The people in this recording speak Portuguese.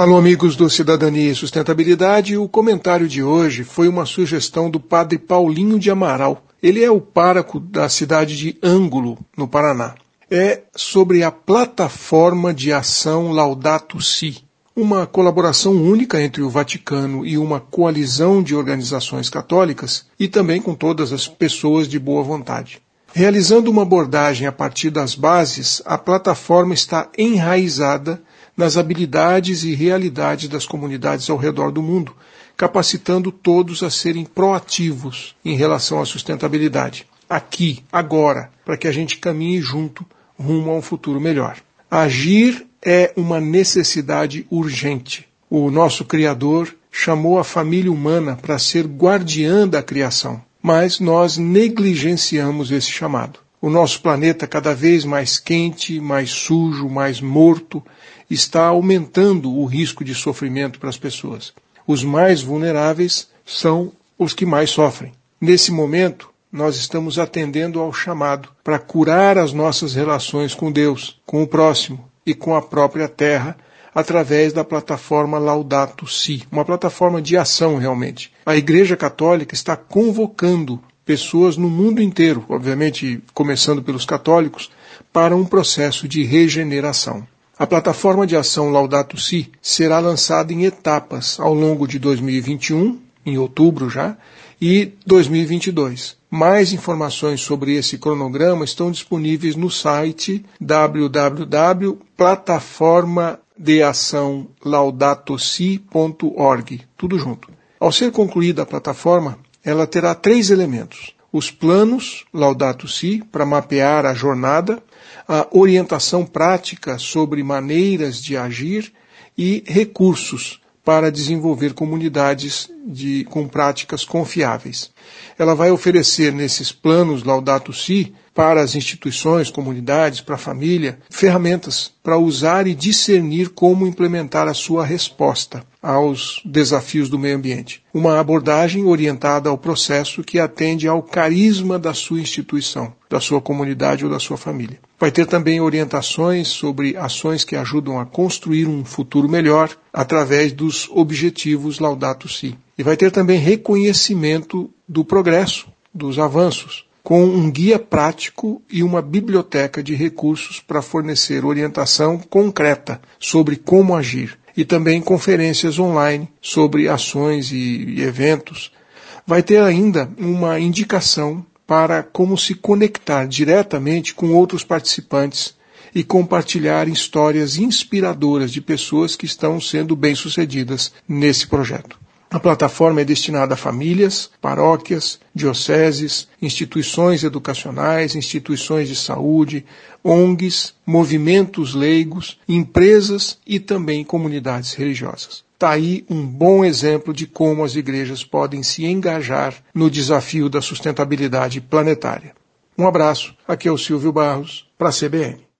Alô, amigos do Cidadania e Sustentabilidade. O comentário de hoje foi uma sugestão do padre Paulinho de Amaral. Ele é o pároco da cidade de Ângulo, no Paraná. É sobre a plataforma de ação Laudato Si, uma colaboração única entre o Vaticano e uma coalizão de organizações católicas e também com todas as pessoas de boa vontade. Realizando uma abordagem a partir das bases, a plataforma está enraizada nas habilidades e realidades das comunidades ao redor do mundo, capacitando todos a serem proativos em relação à sustentabilidade, aqui, agora, para que a gente caminhe junto rumo a um futuro melhor. Agir é uma necessidade urgente. O nosso Criador chamou a família humana para ser guardiã da criação, mas nós negligenciamos esse chamado. O nosso planeta, cada vez mais quente, mais sujo, mais morto, está aumentando o risco de sofrimento para as pessoas. Os mais vulneráveis são os que mais sofrem. Nesse momento, nós estamos atendendo ao chamado para curar as nossas relações com Deus, com o próximo e com a própria Terra, através da plataforma Laudato Si, uma plataforma de ação realmente. A Igreja Católica está convocando pessoas no mundo inteiro, obviamente começando pelos católicos, para um processo de regeneração. A plataforma de ação Laudato Si será lançada em etapas ao longo de 2021, em outubro já, e 2022. Mais informações sobre esse cronograma estão disponíveis no site www.plataformadeaçãolaudatosi.org, tudo junto. Ao ser concluída a plataforma, ela terá 3 elementos: os planos Laudato Si, para mapear a jornada, a orientação prática sobre maneiras de agir e recursos para desenvolver comunidades com práticas confiáveis. Ela vai oferecer nesses planos Laudato Si para as instituições, comunidades, para a família, ferramentas para usar e discernir como implementar a sua resposta aos desafios do meio ambiente. Uma abordagem orientada ao processo que atende ao carisma da sua instituição, da sua comunidade ou da sua família. Vai ter também orientações sobre ações que ajudam a construir um futuro melhor através dos objetivos Laudato Si. E vai ter também reconhecimento do progresso, dos avanços, com um guia prático e uma biblioteca de recursos para fornecer orientação concreta sobre como agir. E também conferências online sobre ações e eventos. Vai ter ainda uma indicação para como se conectar diretamente com outros participantes e compartilhar histórias inspiradoras de pessoas que estão sendo bem-sucedidas nesse projeto. A plataforma é destinada a famílias, paróquias, dioceses, instituições educacionais, instituições de saúde, ONGs, movimentos leigos, empresas e também comunidades religiosas. Está aí um bom exemplo de como as igrejas podem se engajar no desafio da sustentabilidade planetária. Um abraço, aqui é o Silvio Barros, para a CBN.